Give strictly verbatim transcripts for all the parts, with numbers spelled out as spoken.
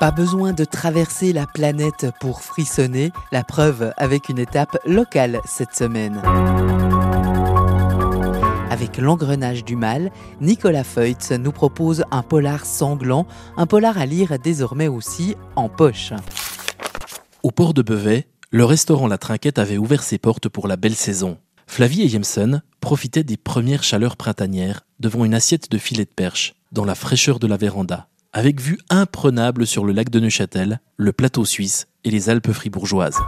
Pas besoin de traverser la planète pour frissonner, la preuve avec une étape locale cette semaine. Avec L'Engrenage du mal, Nicolas Feutz nous propose un polar sanglant, un polar à lire désormais aussi en poche. Au port de Beauvais, le restaurant La Trinquette avait ouvert ses portes pour la belle saison. Flavie et Yemson profitaient des premières chaleurs printanières devant une assiette de filets de perche, dans la fraîcheur de la véranda, avec vue imprenable sur le lac de Neuchâtel, le plateau suisse et les Alpes fribourgeoises.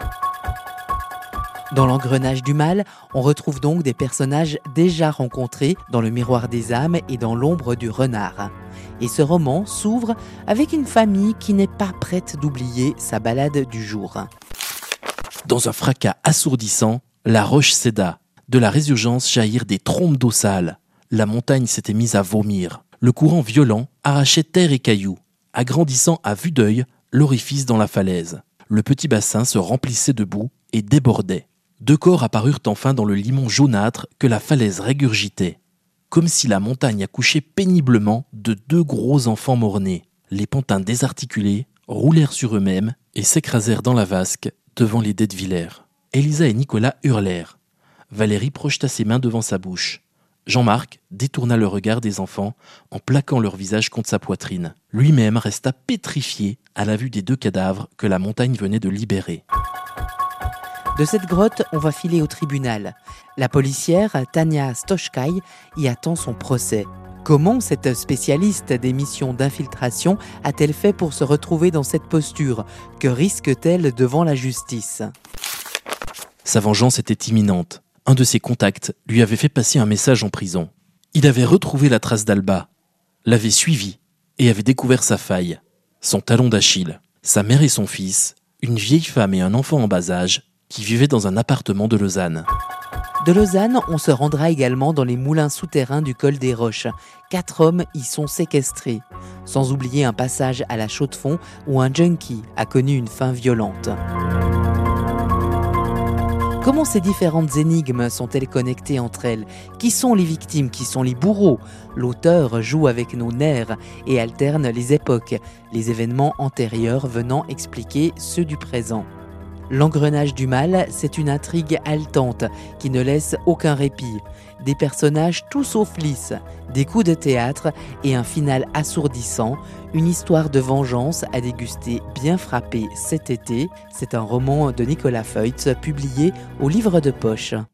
Dans L'Engrenage du mal, on retrouve donc des personnages déjà rencontrés dans Le Miroir des âmes et dans L'ombre du renard. Et ce roman s'ouvre avec une famille qui n'est pas prête d'oublier sa balade du jour. Dans un fracas assourdissant, la roche céda. De la résurgence jaillirent des trombes d'eau sale. La montagne s'était mise à vomir. Le courant violent arrachait terre et cailloux, agrandissant à vue d'œil l'orifice dans la falaise. Le petit bassin se remplissait de boue et débordait. Deux corps apparurent enfin dans le limon jaunâtre que la falaise régurgitait, comme si la montagne accouchait péniblement de deux gros enfants mort-nés. Les pantins désarticulés roulèrent sur eux-mêmes et s'écrasèrent dans la vasque devant les d'Etteviller. Élisa et Nicolas hurlèrent. Valérie projeta ses mains devant sa bouche. Jean-Marc détourna le regard des enfants en plaquant leur visage contre sa poitrine. Lui-même resta pétrifié à la vue des deux cadavres que la montagne venait de libérer. De cette grotte, on va filer au tribunal. La policière, Tania Stoschkai, y attend son procès. Comment cette spécialiste des missions d'infiltration a-t-elle fait pour se retrouver dans cette posture? Que risque-t-elle devant la justice? Sa vengeance était imminente. Un de ses contacts lui avait fait passer un message en prison. Il avait retrouvé la trace d'Alba, l'avait suivi et avait découvert sa faille, son talon d'Achille, sa mère et son fils, une vieille femme et un enfant en bas âge qui vivaient dans un appartement de Lausanne. De Lausanne, on se rendra également dans les moulins souterrains du col des Roches. Quatre hommes y sont séquestrés, sans oublier un passage à la Chaux-de-Fonds où un junkie a connu une fin violente. Comment ces différentes énigmes sont-elles connectées entre elles? Qui sont les victimes? Qui sont les bourreaux? L'auteur joue avec nos nerfs et alterne les époques, les événements antérieurs venant expliquer ceux du présent. L'Engrenage du mal, c'est une intrigue haletante qui ne laisse aucun répit. Des personnages tout sauf lisses, des coups de théâtre et un final assourdissant. Une histoire de vengeance à déguster bien frappée cet été. C'est un roman de Nicolas Feutz publié au Livre de Poche.